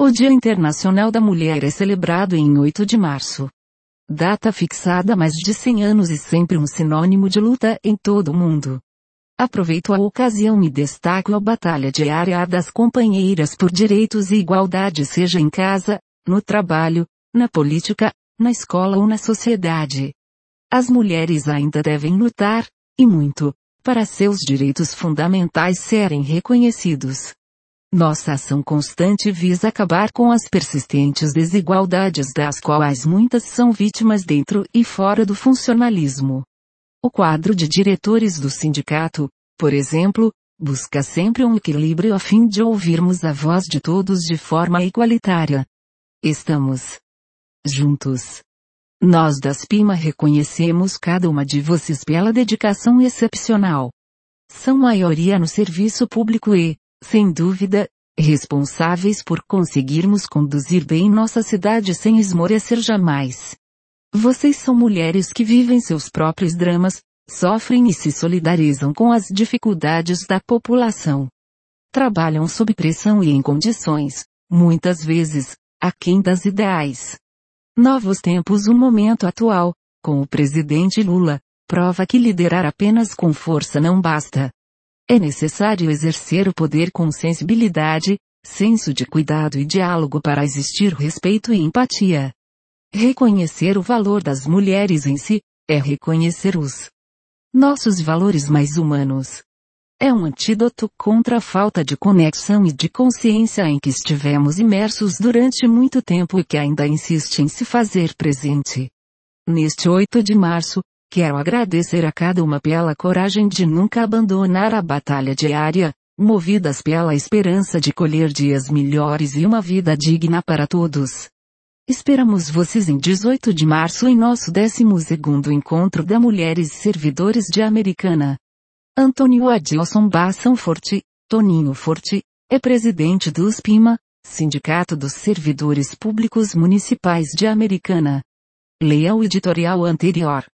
O Dia Internacional da Mulher é celebrado em 8 de março. Data fixada há mais de 100 anos e sempre um sinônimo de luta em todo o mundo. Aproveito a ocasião e destaco a batalha diária das companheiras por direitos e igualdade, seja em casa, no trabalho, na política, na escola ou na sociedade. As mulheres ainda devem lutar, e muito, para seus direitos fundamentais serem reconhecidos. Nossa ação constante visa acabar com as persistentes desigualdades das quais muitas são vítimas dentro e fora do funcionalismo. O quadro de diretores do sindicato, por exemplo, busca sempre um equilíbrio a fim de ouvirmos a voz de todos de forma igualitária. Estamos juntos. Nós da SPIMA reconhecemos cada uma de vocês pela dedicação excepcional. São maioria no serviço público e, sem dúvida, responsáveis por conseguirmos conduzir bem nossa cidade sem esmorecer jamais. Vocês são mulheres que vivem seus próprios dramas, sofrem e se solidarizam com as dificuldades da população. Trabalham sob pressão e em condições, muitas vezes, aquém das ideais. Novos tempos. O momento atual, com o presidente Lula, prova que liderar apenas com força não basta. É necessário exercer o poder com sensibilidade, senso de cuidado e diálogo para existir respeito e empatia. Reconhecer o valor das mulheres em si, é reconhecer os nossos valores mais humanos. É um antídoto contra a falta de conexão e de consciência em que estivemos imersos durante muito tempo e que ainda insiste em se fazer presente. Neste 8 de março, quero agradecer a cada uma pela coragem de nunca abandonar a batalha diária, movidas pela esperança de colher dias melhores e uma vida digna para todos. Esperamos vocês em 18 de março em nosso 12º Encontro da Mulheres Servidores de Americana. Antônio Adilson Bassão Forte, Toninho Forte, é presidente do SPIMA, Sindicato dos Servidores Públicos Municipais de Americana. Leia o editorial anterior.